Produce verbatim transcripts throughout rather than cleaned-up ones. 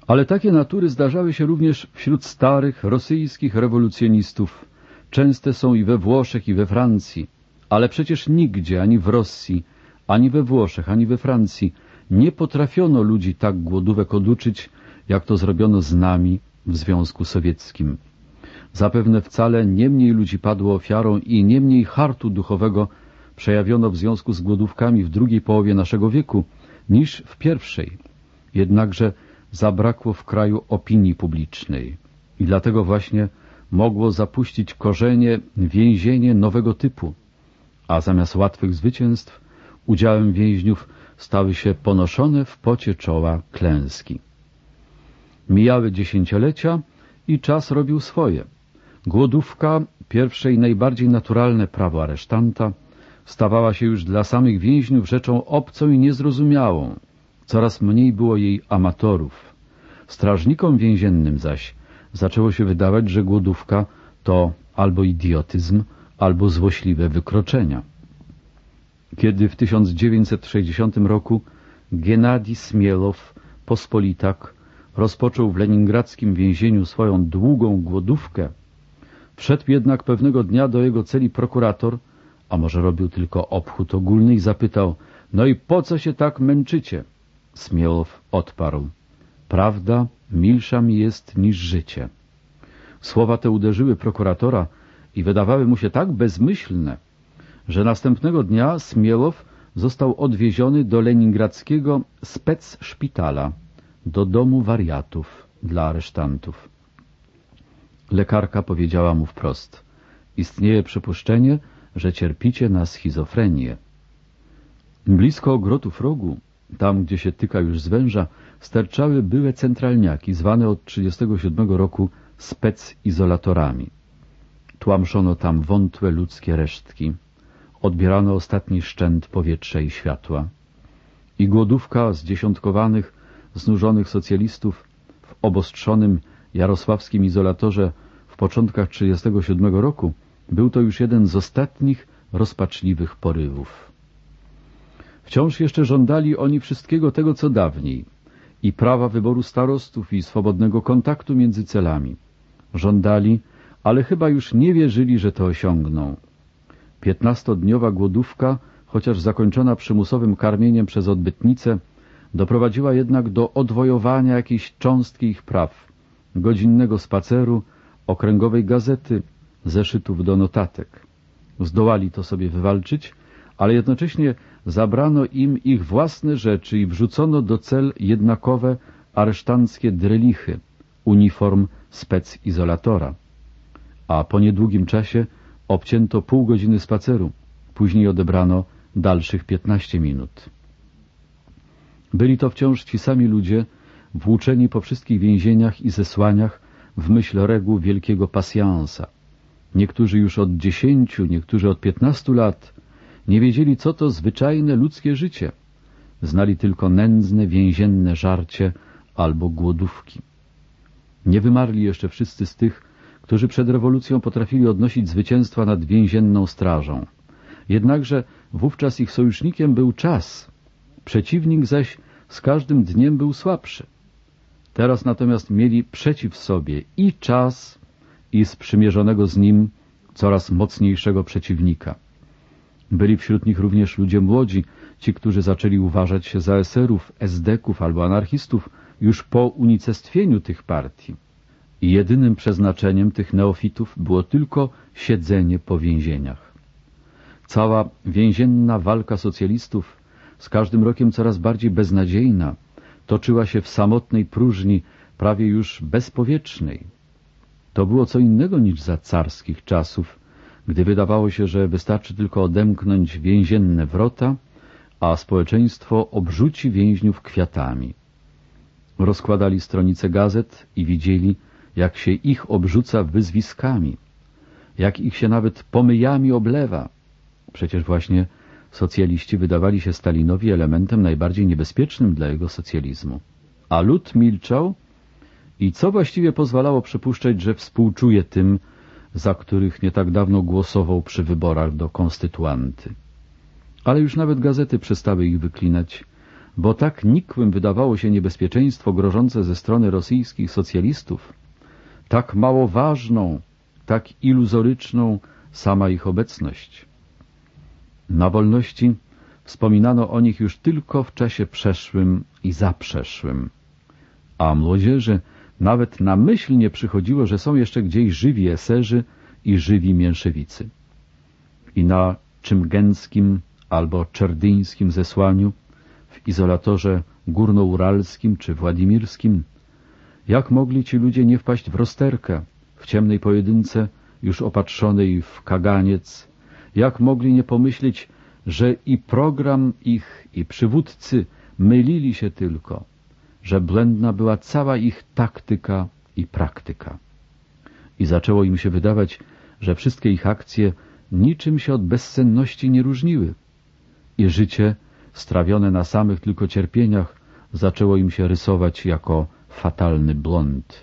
Ale takie natury zdarzały się również wśród starych rosyjskich rewolucjonistów. Częste są i we Włoszech, i we Francji. Ale przecież nigdzie, ani w Rosji, ani we Włoszech, ani we Francji nie potrafiono ludzi tak głodówek oduczyć, jak to zrobiono z nami w Związku Sowieckim. Zapewne wcale nie mniej ludzi padło ofiarą i nie mniej hartu duchowego przejawiono w związku z głodówkami w drugiej połowie naszego wieku niż w pierwszej. Jednakże zabrakło w kraju opinii publicznej i dlatego właśnie mogło zapuścić korzenie więzienie nowego typu, a zamiast łatwych zwycięstw udziałem więźniów stały się ponoszone w pocie czoła klęski. Mijały dziesięciolecia i czas robił swoje. Głodówka, pierwsze i najbardziej naturalne prawo aresztanta, stawała się już dla samych więźniów rzeczą obcą i niezrozumiałą. Coraz mniej było jej amatorów. Strażnikom więziennym zaś zaczęło się wydawać, że głodówka to albo idiotyzm, albo złośliwe wykroczenia. Kiedy w tysiąc dziewięćset sześćdziesiątym roku Genadij Smielow, pospolitak, rozpoczął w leningradzkim więzieniu swoją długą głodówkę, wszedł jednak pewnego dnia do jego celi prokurator, a może robił tylko obchód ogólny, i zapytał: no i po co się tak męczycie? Smielow odparł: prawda milsza mi jest niż życie. Słowa te uderzyły prokuratora i wydawały mu się tak bezmyślne, że następnego dnia Smielow został odwieziony do leningradzkiego specszpitala, do domu wariatów dla aresztantów. Lekarka powiedziała mu wprost: istnieje przypuszczenie, że cierpicie na schizofrenię. Blisko Ogrotów Rogu, tam gdzie się tyka już z węża, sterczały byłe centralniaki, zwane od trzydziestego siódmego roku specizolatorami. Tłamszono tam wątłe ludzkie resztki. Odbierano ostatni szczęt powietrza i światła. I głodówka zdziesiątkowanych, znużonych socjalistów w obostrzonym jarosławskim izolatorze w początkach trzydziestego siódmego roku był to już jeden z ostatnich rozpaczliwych porywów. Wciąż jeszcze żądali oni wszystkiego tego, co dawniej, i prawa wyboru starostów i swobodnego kontaktu między celami. Żądali, ale chyba już nie wierzyli, że to osiągną. Piętnastodniowa głodówka, chociaż zakończona przymusowym karmieniem przez odbytnicę, doprowadziła jednak do odwojowania jakiejś cząstki ich praw, godzinnego spaceru, okręgowej gazety, zeszytów do notatek. Zdołali to sobie wywalczyć, ale jednocześnie zabrano im ich własne rzeczy i wrzucono do cel jednakowe aresztanckie drelichy, uniform specizolatora. A po niedługim czasie obcięto pół godziny spaceru, później odebrano dalszych piętnaście minut. Byli to wciąż ci sami ludzie, włóczeni po wszystkich więzieniach i zesłaniach w myśl reguł wielkiego pasjansa. Niektórzy już od dziesięciu, niektórzy od piętnastu lat nie wiedzieli, co to zwyczajne ludzkie życie. Znali tylko nędzne, więzienne żarcie albo głodówki. Nie wymarli jeszcze wszyscy z tych, którzy przed rewolucją potrafili odnosić zwycięstwa nad więzienną strażą. Jednakże wówczas ich sojusznikiem był czas, przeciwnik zaś z każdym dniem był słabszy. Teraz natomiast mieli przeciw sobie i czas, i sprzymierzonego z nim coraz mocniejszego przeciwnika. Byli wśród nich również ludzie młodzi, ci, którzy zaczęli uważać się za eserów, esdeków albo anarchistów już po unicestwieniu tych partii. I jedynym przeznaczeniem tych neofitów było tylko siedzenie po więzieniach. Cała więzienna walka socjalistów, z każdym rokiem coraz bardziej beznadziejna, toczyła się w samotnej próżni, prawie już bezpowietrznej. To było co innego niż za carskich czasów, gdy wydawało się, że wystarczy tylko odemknąć więzienne wrota, a społeczeństwo obrzuci więźniów kwiatami. Rozkładali stronice gazet i widzieli, jak się ich obrzuca wyzwiskami, jak ich się nawet pomyjami oblewa. Przecież właśnie socjaliści wydawali się Stalinowi elementem najbardziej niebezpiecznym dla jego socjalizmu. A lud milczał i co właściwie pozwalało przypuszczać, że współczuje tym, za których nie tak dawno głosował przy wyborach do konstytuanty. Ale już nawet gazety przestały ich wyklinać. bo tak nikłym wydawało się niebezpieczeństwo grożące ze strony rosyjskich socjalistów, tak mało ważną, tak iluzoryczną sama ich obecność. Na wolności wspominano o nich już tylko w czasie przeszłym i zaprzeszłym, a młodzieży nawet na myśl nie przychodziło, że są jeszcze gdzieś żywi eserzy i żywi mięszewicy. I na czymgenskim albo czerdyńskim zesłaniu, w izolatorze górnouralskim czy władimirskim, jak mogli ci ludzie nie wpaść w rozterkę, w ciemnej pojedynce już opatrzonej w kaganiec, jak mogli nie pomyśleć, że i program ich, i przywódcy mylili się tylko, że błędna była cała ich taktyka i praktyka. I zaczęło im się wydawać, że wszystkie ich akcje niczym się od bezsenności nie różniły i życie, strawione na samych tylko cierpieniach, zaczęło im się rysować jako fatalny błąd.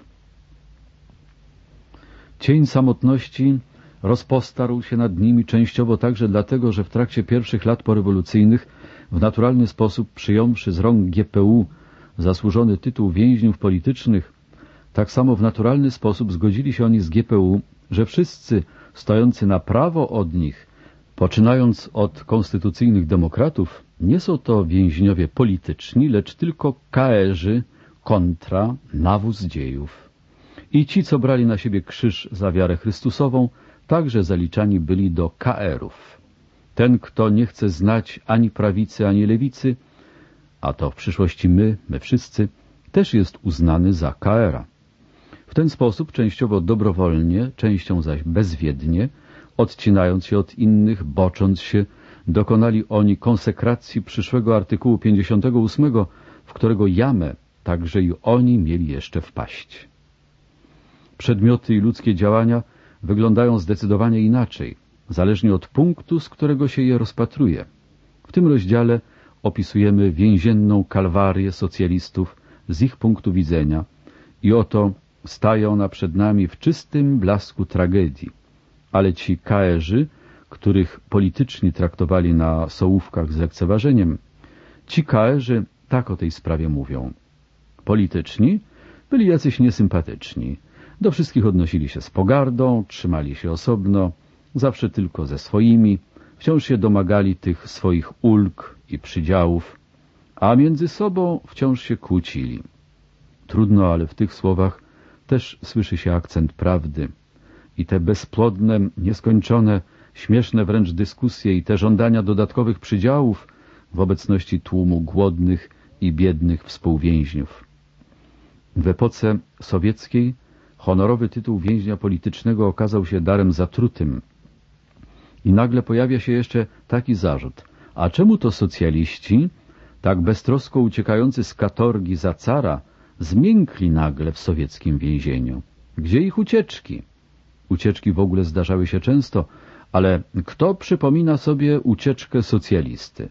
Cień samotności rozpostarł się nad nimi częściowo także dlatego, że w trakcie pierwszych lat porewolucyjnych w naturalny sposób przyjąwszy z rąk G P U zasłużony tytuł więźniów politycznych, tak samo w naturalny sposób zgodzili się oni z G P U, że wszyscy stojący na prawo od nich, poczynając od konstytucyjnych demokratów, nie są to więźniowie polityczni, lecz tylko kaerzy kontra nawóz dziejów. I ci, co brali na siebie krzyż za wiarę Chrystusową, także zaliczani byli do kaerów. Ten, kto nie chce znać ani prawicy, ani lewicy, a to w przyszłości my, my wszyscy, też jest uznany za kaera. W ten sposób, częściowo dobrowolnie, częścią zaś bezwiednie, odcinając się od innych, bocząc się, dokonali oni konsekracji przyszłego artykułu pięćdziesiątego ósmego, w którego jamę także i oni mieli jeszcze wpaść. Przedmioty i ludzkie działania wyglądają zdecydowanie inaczej, zależnie od punktu, z którego się je rozpatruje. W tym rozdziale opisujemy więzienną kalwarię socjalistów z ich punktu widzenia i oto staje ona przed nami w czystym blasku tragedii. Ale ci kaerzy, których polityczni traktowali na sołówkach z lekceważeniem, ci kaerzy tak o tej sprawie mówią. Polityczni byli jacyś niesympatyczni. Do wszystkich odnosili się z pogardą, trzymali się osobno, zawsze tylko ze swoimi, wciąż się domagali tych swoich ulg i przydziałów, a między sobą wciąż się kłócili. Trudno, ale w tych słowach też słyszy się akcent prawdy i te bezplodne, nieskończone, śmieszne wręcz dyskusje i te żądania dodatkowych przydziałów w obecności tłumu głodnych i biednych współwięźniów. W epoce sowieckiej honorowy tytuł więźnia politycznego okazał się darem zatrutym. I nagle pojawia się jeszcze taki zarzut. A czemu to socjaliści, tak beztrosko uciekający z katorgi za cara, zmiękli nagle w sowieckim więzieniu? Gdzie ich ucieczki? Ucieczki w ogóle zdarzały się często, ale kto przypomina sobie ucieczkę socjalisty?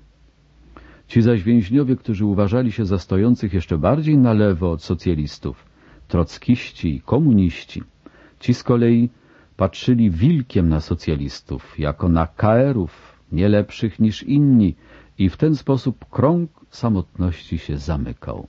Ci zaś więźniowie, którzy uważali się za stojących jeszcze bardziej na lewo od socjalistów, trockiści i komuniści, ci z kolei patrzyli wilkiem na socjalistów, jako na kaerów, nie lepszych niż inni, i w ten sposób krąg samotności się zamykał.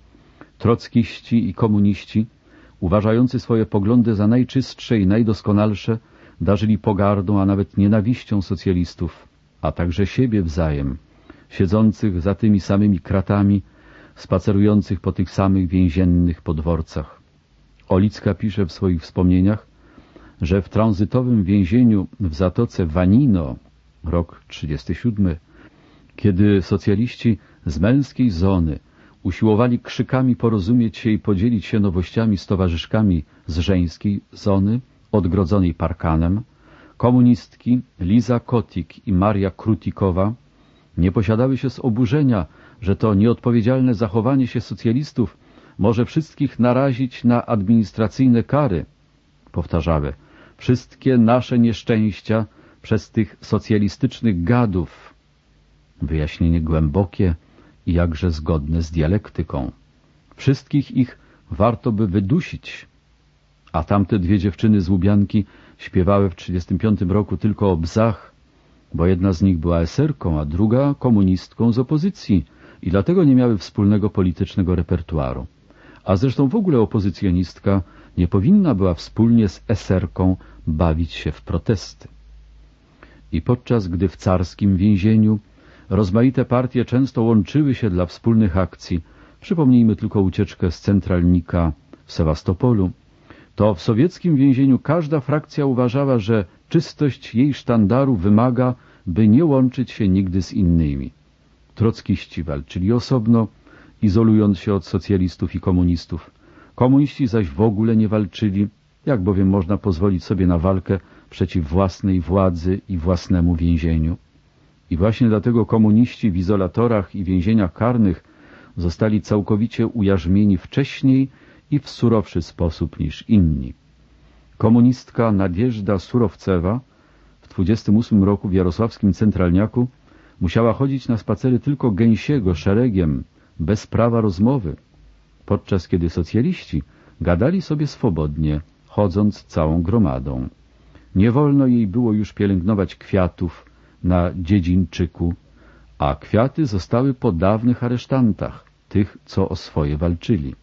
Trockiści i komuniści, uważający swoje poglądy za najczystsze i najdoskonalsze, darzyli pogardą, a nawet nienawiścią socjalistów, a także siebie wzajem, siedzących za tymi samymi kratami, spacerujących po tych samych więziennych podworcach. Olicka pisze w swoich wspomnieniach, że w tranzytowym więzieniu w zatoce Vanino, rok trzydziesty siódmy, kiedy socjaliści z męskiej zony usiłowali krzykami porozumieć się i podzielić się nowościami z towarzyszkami z żeńskiej zony, odgrodzonej parkanem, komunistki Liza Kotik i Maria Krutikowa nie posiadały się z oburzenia, że to nieodpowiedzialne zachowanie się socjalistów może wszystkich narazić na administracyjne kary. Powtarzały, wszystkie nasze nieszczęścia przez tych socjalistycznych gadów. Wyjaśnienie głębokie i jakże zgodne z dialektyką. Wszystkich ich warto by wydusić. A tamte dwie dziewczyny z Łubianki śpiewały w trzydziestym piątym roku tylko o bzach, bo jedna z nich była eserką, a druga komunistką z opozycji i dlatego nie miały wspólnego politycznego repertuaru. A zresztą w ogóle opozycjonistka nie powinna była wspólnie z eserką bawić się w protesty. I podczas gdy w carskim więzieniu rozmaite partie często łączyły się dla wspólnych akcji, przypomnijmy tylko ucieczkę z Centralnika w Sewastopolu, to w sowieckim więzieniu każda frakcja uważała, że czystość jej sztandaru wymaga, by nie łączyć się nigdy z innymi. Trockiści walczyli osobno, izolując się od socjalistów i komunistów. Komuniści zaś w ogóle nie walczyli, jak bowiem można pozwolić sobie na walkę przeciw własnej władzy i własnemu więzieniu. I właśnie dlatego komuniści w izolatorach i więzieniach karnych zostali całkowicie ujarzmieni wcześniej i w surowszy sposób niż inni. Komunistka Nadjeżda Surowcewa w dwudziestym ósmym roku w jarosławskim Centralniaku musiała chodzić na spacery tylko gęsiego szeregiem, bez prawa rozmowy, podczas kiedy socjaliści gadali sobie swobodnie, chodząc całą gromadą. Nie wolno jej było już pielęgnować kwiatów na dziedzińczyku, a kwiaty zostały po dawnych aresztantach, tych, co o swoje walczyli.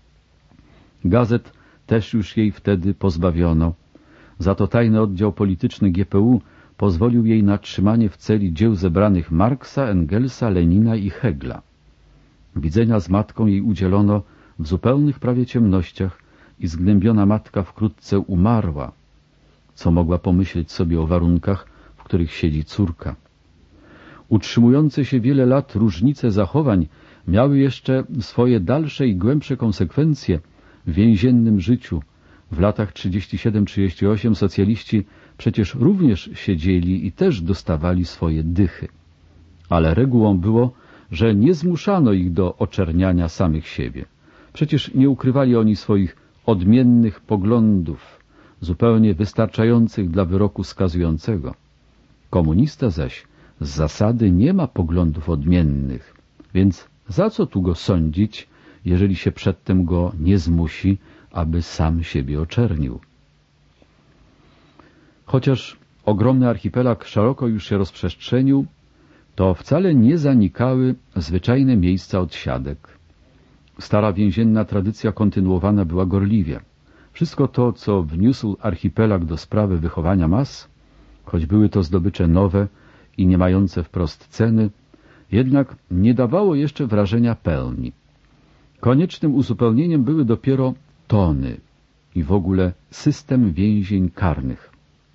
Gazet też już jej wtedy pozbawiono, za to tajny oddział polityczny G P U pozwolił jej na trzymanie w celi dzieł zebranych Marksa, Engelsa, Lenina i Hegla. Widzenia z matką jej udzielono w zupełnych prawie ciemnościach i zgnębiona matka wkrótce umarła. Co mogła pomyśleć sobie o warunkach, w których siedzi córka? Utrzymujące się wiele lat różnice zachowań miały jeszcze swoje dalsze i głębsze konsekwencje w więziennym życiu. W latach trzydziestym siódmym trzydziestym ósmym socjaliści przecież również siedzieli i też dostawali swoje dychy. Ale regułą było, że nie zmuszano ich do oczerniania samych siebie. Przecież nie ukrywali oni swoich odmiennych poglądów, zupełnie wystarczających dla wyroku skazującego. Komunista zaś z zasady nie ma poglądów odmiennych, więc za co tu go sądzić, jeżeli się przedtem go nie zmusi, aby sam siebie oczernił? Chociaż ogromny archipelag szeroko już się rozprzestrzenił, to wcale nie zanikały zwyczajne miejsca odsiadek. Stara więzienna tradycja kontynuowana była gorliwie. Wszystko to, co wniósł archipelag do sprawy wychowania mas, choć były to zdobycze nowe i nie mające wprost ceny, jednak nie dawało jeszcze wrażenia pełni. Koniecznym uzupełnieniem były dopiero tony i w ogóle system więzień karnych.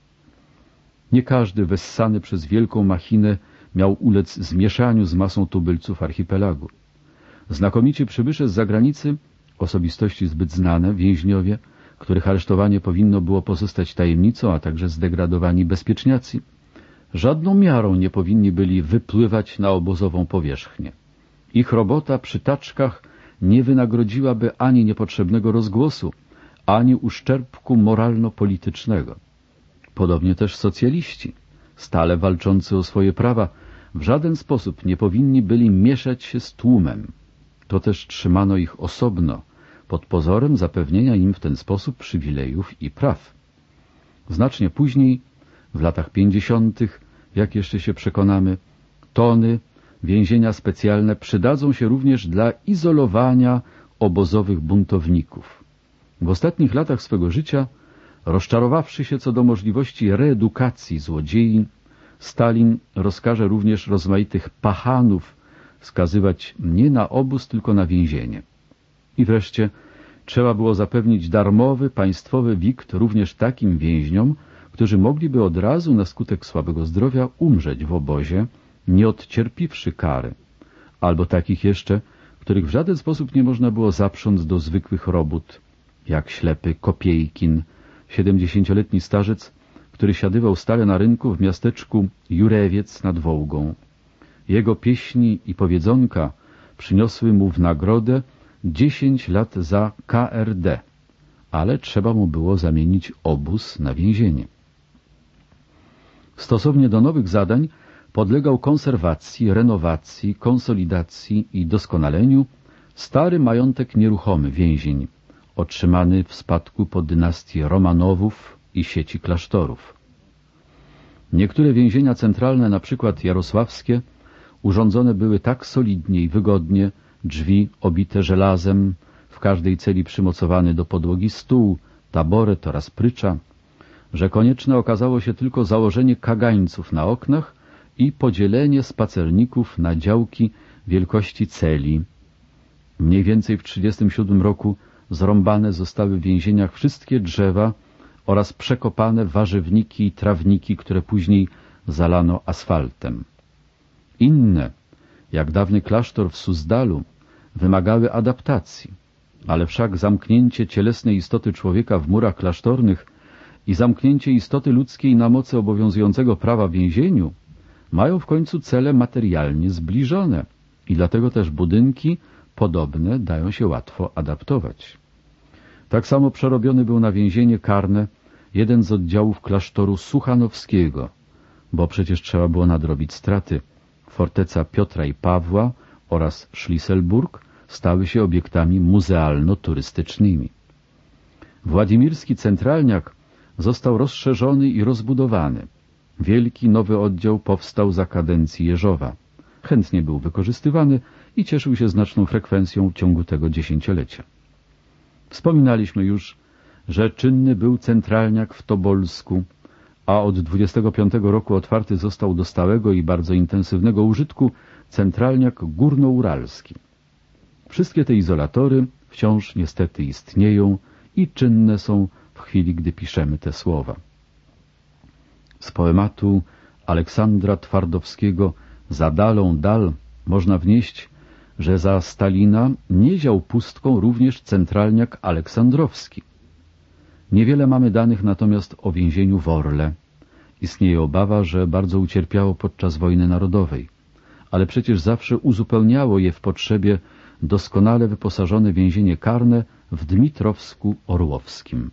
Nie każdy wessany przez wielką machinę miał ulec zmieszaniu z masą tubylców archipelagu. Znakomici przybysze z zagranicy, osobistości zbyt znane, więźniowie, których aresztowanie powinno było pozostać tajemnicą, a także zdegradowani bezpieczniacy, żadną miarą nie powinni byli wypływać na obozową powierzchnię. Ich robota przy taczkach nie wynagrodziłaby ani niepotrzebnego rozgłosu, ani uszczerbku moralno-politycznego. Podobnie też socjaliści, stale walczący o swoje prawa, w żaden sposób nie powinni byli mieszać się z tłumem. To też trzymano ich osobno, pod pozorem zapewnienia im w ten sposób przywilejów i praw. Znacznie później, w latach pięćdziesiątych, jak jeszcze się przekonamy, tony, więzienia specjalne przydadzą się również dla izolowania obozowych buntowników. W ostatnich latach swego życia, rozczarowawszy się co do możliwości reedukacji złodziei, Stalin rozkaże również rozmaitych pachanów skazywać nie na obóz, tylko na więzienie. I wreszcie trzeba było zapewnić darmowy, państwowy wikt również takim więźniom, którzy mogliby od razu na skutek słabego zdrowia umrzeć w obozie, nie odcierpiwszy kary, albo takich jeszcze, których w żaden sposób nie można było zaprząc do zwykłych robót, jak ślepy Kopiejkin, siedemdziesięcioletni starzec, który siadywał stale na rynku w miasteczku Jurewiec nad Wołgą. Jego pieśni i powiedzonka przyniosły mu w nagrodę dziesięć lat za K R D, ale trzeba mu było zamienić obóz na więzienie. Stosownie do nowych zadań podlegał konserwacji, renowacji, konsolidacji i doskonaleniu stary majątek nieruchomy więzień, otrzymany w spadku po dynastii Romanowów i sieci klasztorów. Niektóre więzienia centralne, na przykład jarosławskie, Urządzone były tak solidnie i wygodnie, drzwi obite żelazem, w każdej celi przymocowany do podłogi stół, taboret oraz prycza, że konieczne okazało się tylko założenie kagańców na oknach i podzielenie spacerników na działki wielkości celi. Mniej więcej w trzydziestym siódmym roku zrąbane zostały w więzieniach wszystkie drzewa oraz przekopane warzywniki i trawniki, które później zalano asfaltem. Inne, jak dawny klasztor w Suzdalu, wymagały adaptacji, ale wszak zamknięcie cielesnej istoty człowieka w murach klasztornych i zamknięcie istoty ludzkiej na mocy obowiązującego prawa w więzieniu mają w końcu cele materialnie zbliżone i dlatego też budynki podobne dają się łatwo adaptować. Tak samo przerobiony był na więzienie karne jeden z oddziałów klasztoru Suchanowskiego, bo przecież trzeba było nadrobić straty. Forteca Piotra i Pawła oraz Schlisselburg stały się obiektami muzealno-turystycznymi. Władimirski centralniak został rozszerzony i rozbudowany. Wielki nowy oddział powstał za kadencji Jeżowa. Chętnie był wykorzystywany i cieszył się znaczną frekwencją w ciągu tego dziesięciolecia. Wspominaliśmy już, że czynny był centralniak w Tobolsku, a od dwudziestego piątego roku otwarty został do stałego i bardzo intensywnego użytku centralniak górnouralski. Wszystkie te izolatory wciąż niestety istnieją i czynne są w chwili, gdy piszemy te słowa. Z poematu Aleksandra Twardowskiego Za dalą dal można wnieść, że za Stalina nie ział pustką również centralniak aleksandrowski. Niewiele mamy danych natomiast o więzieniu w Orle. Istnieje obawa, że bardzo ucierpiało podczas wojny narodowej, ale przecież zawsze uzupełniało je w potrzebie doskonale wyposażone więzienie karne w Dmitrowsku Orłowskim.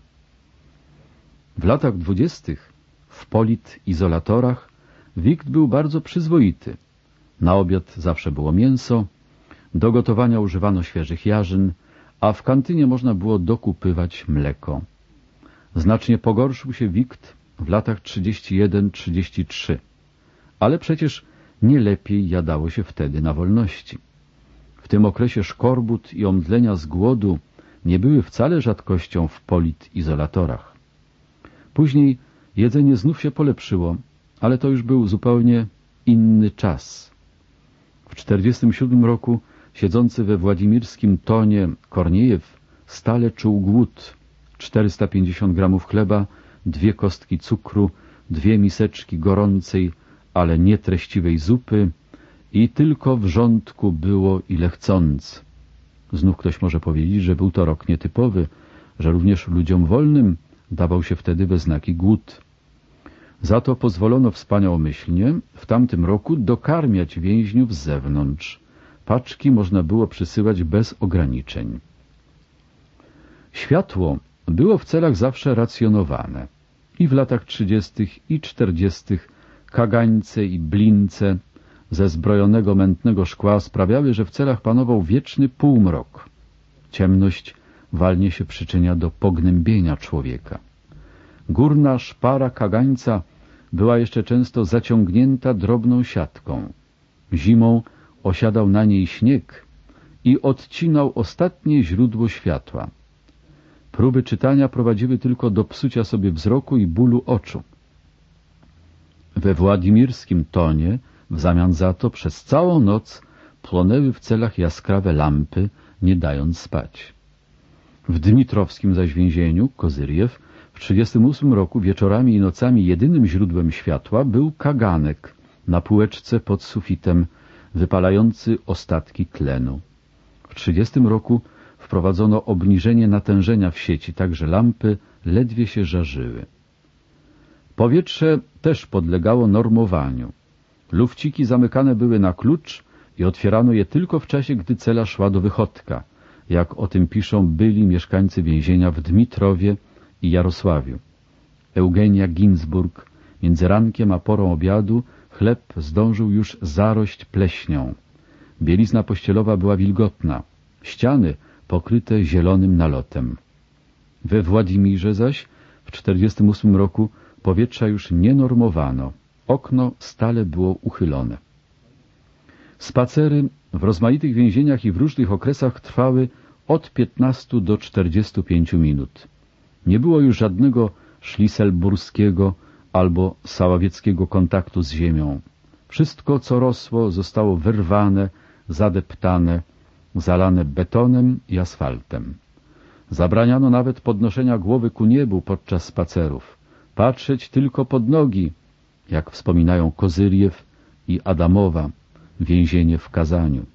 W latach dwudziestych w politizolatorach wikt był bardzo przyzwoity. Na obiad zawsze było mięso, do gotowania używano świeżych jarzyn, a w kantynie można było dokupywać mleko. Znacznie pogorszył się wikt w latach trzydziestym pierwszym trzydziestym trzecim, ale przecież nie lepiej jadało się wtedy na wolności. W tym okresie szkorbut i omdlenia z głodu nie były wcale rzadkością w politizolatorach. Później jedzenie znów się polepszyło, ale to już był zupełnie inny czas. W czterdziestym siódmym roku siedzący we władimirskim Tonie Korniejew stale czuł głód. czterysta pięćdziesiąt gramów chleba, dwie kostki cukru, dwie miseczki gorącej, ale nietreściwej zupy i tylko wrzątku było ile chcąc. Znów ktoś może powiedzieć, że był to rok nietypowy, że również ludziom wolnym dawał się wtedy we znaki głód. Za to pozwolono wspaniałomyślnie w tamtym roku dokarmiać więźniów z zewnątrz. Paczki można było przysyłać bez ograniczeń. Światło było w celach zawsze racjonowane. I w latach trzydziestych i czterdziestych kagańce i blince ze zbrojonego mętnego szkła sprawiały, że w celach panował wieczny półmrok. Ciemność walnie się przyczynia do pognębienia człowieka. Górna szpara kagańca była jeszcze często zaciągnięta drobną siatką. Zimą osiadał na niej śnieg i odcinał ostatnie źródło światła. Próby czytania prowadziły tylko do psucia sobie wzroku i bólu oczu. We władimirskim Tonie w zamian za to przez całą noc płonęły w celach jaskrawe lampy, nie dając spać. W dmitrowskim zaś więzieniu, Kozyrjew, w trzydziestym ósmym roku wieczorami i nocami jedynym źródłem światła był kaganek na półeczce pod sufitem, wypalający ostatki tlenu. W trzydziestym roku wprowadzono obniżenie natężenia w sieci, tak że lampy ledwie się żarzyły. Powietrze też podlegało normowaniu. Lufciki zamykane były na klucz i otwierano je tylko w czasie, gdy cela szła do wychodka, jak o tym piszą byli mieszkańcy więzienia w Dmitrowie i Jarosławiu. Eugenia Ginsburg, między rankiem a porą obiadu chleb zdążył już zarość pleśnią. Bielizna pościelowa była wilgotna, ściany pokryte zielonym nalotem. We Władimirze zaś w czterdziestym ósmym roku powietrza już nie normowano. Okno stale było uchylone. Spacery w rozmaitych więzieniach i w różnych okresach trwały od piętnastu do czterdziestu pięciu minut. Nie było już żadnego szliselburskiego albo saławieckiego kontaktu z ziemią. Wszystko, co rosło, zostało wyrwane, zadeptane, zalane betonem i asfaltem. Zabraniano nawet podnoszenia głowy ku niebu podczas spacerów. Patrzeć tylko pod nogi, jak wspominają Kozyrjew i Adamowa, więzienie w Kazaniu.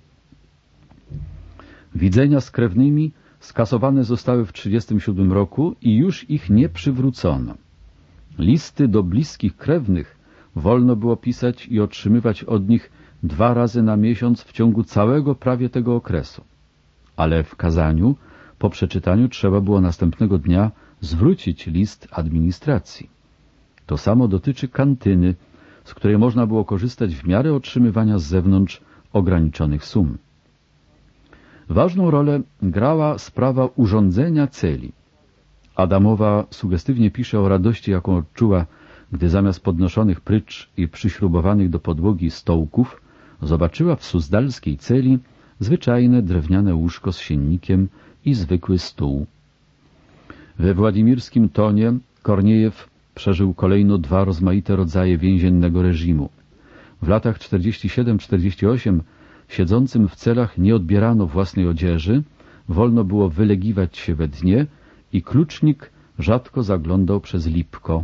Widzenia z krewnymi skasowane zostały w trzydziestym siódmym roku i już ich nie przywrócono. Listy do bliskich krewnych wolno było pisać i otrzymywać od nich dwa razy na miesiąc w ciągu całego prawie tego okresu. Ale w Kazaniu po przeczytaniu trzeba było następnego dnia zwrócić list administracji. To samo dotyczy kantyny, z której można było korzystać w miarę otrzymywania z zewnątrz ograniczonych sum. Ważną rolę grała sprawa urządzenia celi. Adamowa sugestywnie pisze o radości, jaką odczuła, gdy zamiast podnoszonych prycz i przyśrubowanych do podłogi stołków zobaczyła w suzdalskiej celi zwyczajne drewniane łóżko z siennikiem i zwykły stół. We władimirskim Tonie Korniejew przeżył kolejno dwa rozmaite rodzaje więziennego reżimu. W latach czterdziestym siódmym czterdziestym ósmym siedzącym w celach nie odbierano własnej odzieży, wolno było wylegiwać się we dnie i klucznik rzadko zaglądał przez lipko.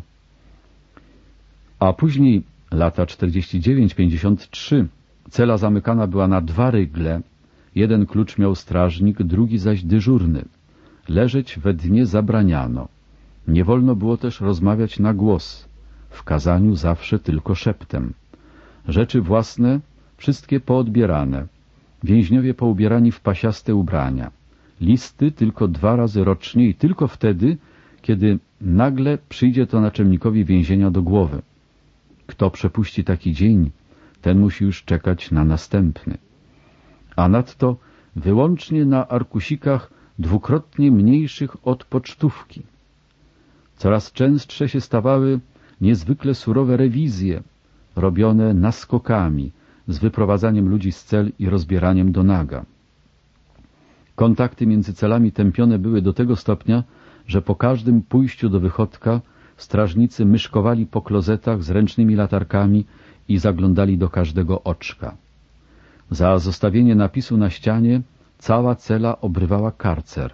A później, lata czterdziesty dziewiąty pięćdziesiąty trzy, cela zamykana była na dwa rygle, jeden klucz miał strażnik, drugi zaś dyżurny. Leżeć we dnie zabraniano. Nie wolno było też rozmawiać na głos, w kazaniu zawsze tylko szeptem. Rzeczy własne wszystkie poodbierane, więźniowie poubierani w pasiaste ubrania, listy tylko dwa razy rocznie i tylko wtedy, kiedy nagle przyjdzie to naczelnikowi więzienia do głowy. Kto przepuści taki dzień, ten musi już czekać na następny. A nadto wyłącznie na arkusikach dwukrotnie mniejszych od pocztówki. Coraz częstsze się stawały niezwykle surowe rewizje, robione naskokami, z wyprowadzaniem ludzi z cel i rozbieraniem do naga. Kontakty między celami tępione były do tego stopnia, że po każdym pójściu do wychodka strażnicy myszkowali po klozetach z ręcznymi latarkami i zaglądali do każdego oczka. Za zostawienie napisu na ścianie cała cela obrywała karcer.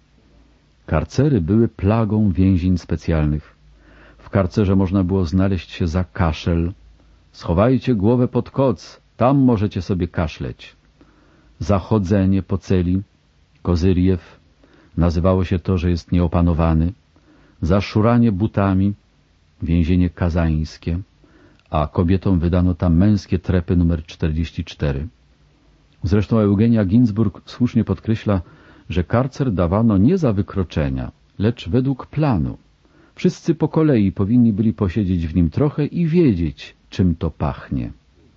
Karcery były plagą więzień specjalnych. W karcerze można było znaleźć się za kaszel. Schowajcie głowę pod koc, tam możecie sobie kaszleć. Za chodzenie po celi, Kozyrjew, nazywało się to, że jest nieopanowany. Za szuranie butami, więzienie kazańskie, a kobietom wydano tam męskie trepy numer czterdzieści cztery. Zresztą Eugenia Ginzburg słusznie podkreśla, że karcer dawano nie za wykroczenia, lecz według planu. Wszyscy po kolei powinni byli posiedzieć w nim trochę i wiedzieć, czym to pachnie.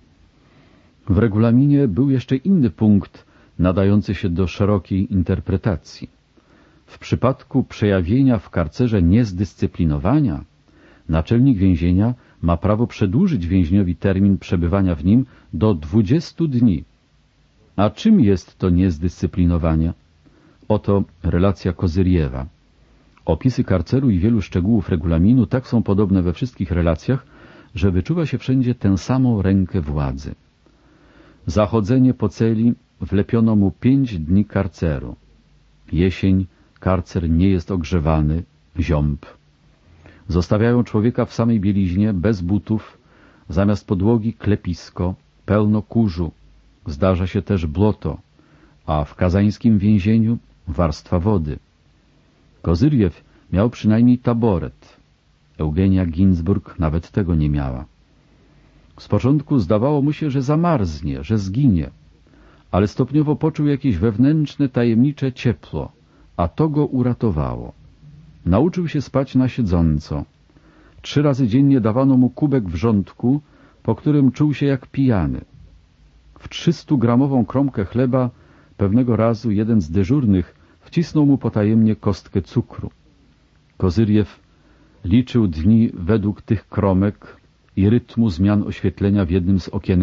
W regulaminie był jeszcze inny punkt nadający się do szerokiej interpretacji. W przypadku przejawienia w karcerze niezdyscyplinowania naczelnik więzienia ma prawo przedłużyć więźniowi termin przebywania w nim do dwudziestu dni. A czym jest to niezdyscyplinowanie? Oto relacja Kozyrjewa. Opisy karceru i wielu szczegółów regulaminu tak są podobne we wszystkich relacjach, że wyczuwa się wszędzie tę samą rękę władzy. Za chodzenie po celi wlepiono mu pięć dni karceru. Jesień, karcer nie jest ogrzewany, ziąb. Zostawiają człowieka w samej bieliźnie, bez butów, zamiast podłogi klepisko, pełno kurzu. Zdarza się też błoto, a w kazańskim więzieniu warstwa wody. Kozyrjew miał przynajmniej taboret. Eugenia Ginzburg nawet tego nie miała. Z początku zdawało mu się, że zamarznie, że zginie, ale stopniowo poczuł jakieś wewnętrzne, tajemnicze ciepło, a to go uratowało. Nauczył się spać na siedząco. Trzy razy dziennie dawano mu kubek wrzątku, po którym czuł się jak pijany. W trzystugramową kromkę chleba pewnego razu jeden z dyżurnych wcisnął mu potajemnie kostkę cukru. Kozyrjew liczył dni według tych kromek i rytmu zmian oświetlenia w jednym z okienek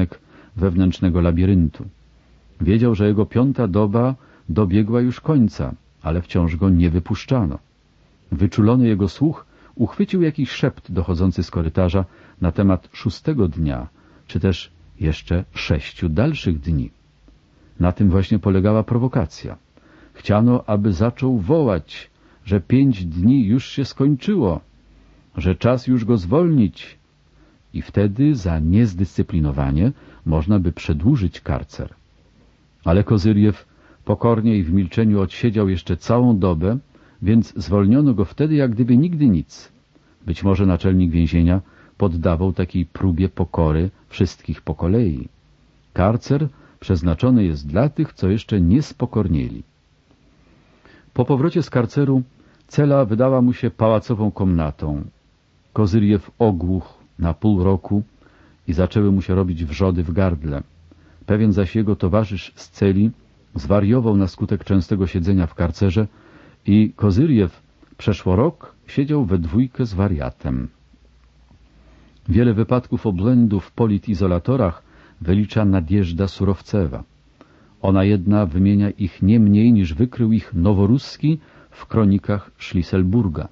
wewnętrznego labiryntu. Wiedział, że jego piąta doba dobiegła już końca, ale wciąż go nie wypuszczano. Wyczulony jego słuch uchwycił jakiś szept dochodzący z korytarza na temat szóstego dnia, czy też jeszcze sześciu dalszych dni. Na tym właśnie polegała prowokacja. Chciano, aby zaczął wołać, że pięć dni już się skończyło, że czas już go zwolnić i wtedy za niezdyscyplinowanie można by przedłużyć karcer. Ale Kozyrjew pokornie i w milczeniu odsiedział jeszcze całą dobę, więc zwolniono go wtedy jak gdyby nigdy nic. Być może naczelnik więzienia poddawał takiej próbie pokory wszystkich po kolei. Karcer przeznaczony jest dla tych, co jeszcze nie spokornieli. Po powrocie z karceru cela wydała mu się pałacową komnatą. Kozyrjew ogłuchł na pół roku i zaczęły mu się robić wrzody w gardle. Pewien zaś jego towarzysz z celi zwariował na skutek częstego siedzenia w karcerze i Kozyrjew przeszło rok siedział we dwójkę z wariatem. Wiele wypadków obłędu w politizolatorach wylicza Nadjeżda Surowcewa. Ona jedna wymienia ich nie mniej niż wykrył ich Noworuski w kronikach Schlisselburga.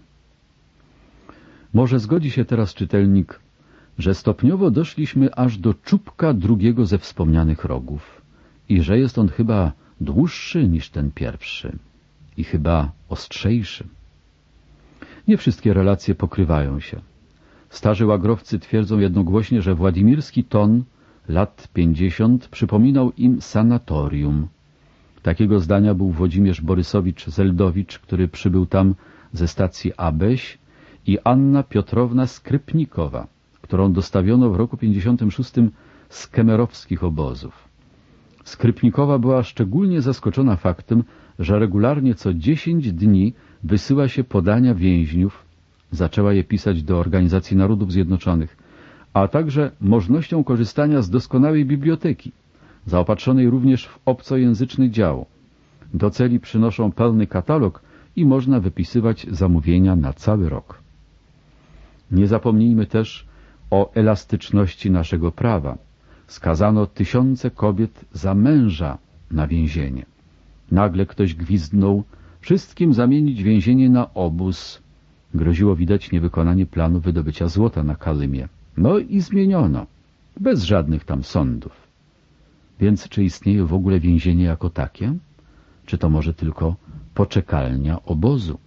Może zgodzi się teraz czytelnik, że stopniowo doszliśmy aż do czubka drugiego ze wspomnianych rogów i że jest on chyba dłuższy niż ten pierwszy i chyba ostrzejszy. Nie wszystkie relacje pokrywają się. Starzy łagrowcy twierdzą jednogłośnie, że władimirski ton lat pięćdziesiąt przypominał im sanatorium. Takiego zdania był Włodzimierz Borysowicz-Zeldowicz, który przybył tam ze stacji Abeś, i Anna Piotrowna Skrypnikowa, którą dostawiono w roku pięćdziesiątym szóstym z kemerowskich obozów. Skrypnikowa była szczególnie zaskoczona faktem, że regularnie co dziesięć dni wysyła się podania więźniów, zaczęła je pisać do Organizacji Narodów Zjednoczonych, a także możliwością korzystania z doskonałej biblioteki, zaopatrzonej również w obcojęzyczny dział. Do celi przynoszą pełny katalog i można wypisywać zamówienia na cały rok. Nie zapomnijmy też o elastyczności naszego prawa. Skazano tysiące kobiet za męża na więzienie. Nagle ktoś gwizdnął: wszystkim zamienić więzienie na obóz. Groziło widać niewykonanie planu wydobycia złota na Kalymie. No i zmieniono, bez żadnych tam sądów. Więc czy istnieje w ogóle więzienie jako takie? Czy to może tylko poczekalnia obozu?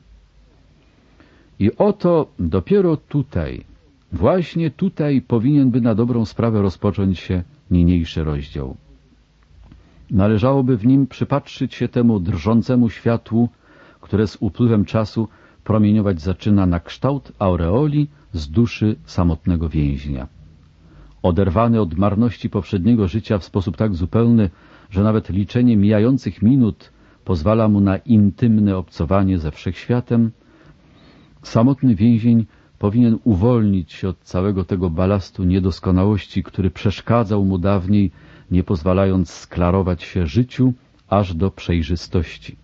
I oto dopiero tutaj, właśnie tutaj powinien by na dobrą sprawę rozpocząć się niniejszy rozdział. Należałoby w nim przypatrzyć się temu drżącemu światłu, które z upływem czasu promieniować zaczyna na kształt aureoli z duszy samotnego więźnia. Oderwany od marności poprzedniego życia w sposób tak zupełny, że nawet liczenie mijających minut pozwala mu na intymne obcowanie ze wszechświatem, samotny więzień powinien uwolnić się od całego tego balastu niedoskonałości, który przeszkadzał mu dawniej, nie pozwalając sklarować się życiu aż do przejrzystości.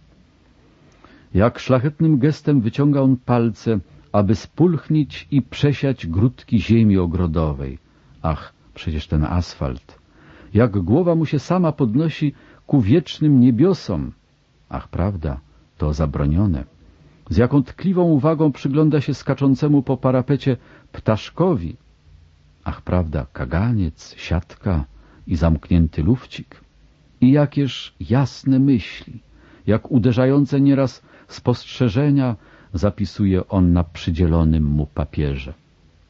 Jak szlachetnym gestem wyciąga on palce, aby spulchnić i przesiać grudki ziemi ogrodowej. Ach, przecież ten asfalt! Jak głowa mu się sama podnosi ku wiecznym niebiosom! Ach, prawda, to zabronione. Z jaką tkliwą uwagą przygląda się skaczącemu po parapecie ptaszkowi. Ach, prawda, kaganiec, siatka i zamknięty lufcik. I jakież jasne myśli, jak uderzające nieraz spostrzeżenia zapisuje on na przydzielonym mu papierze.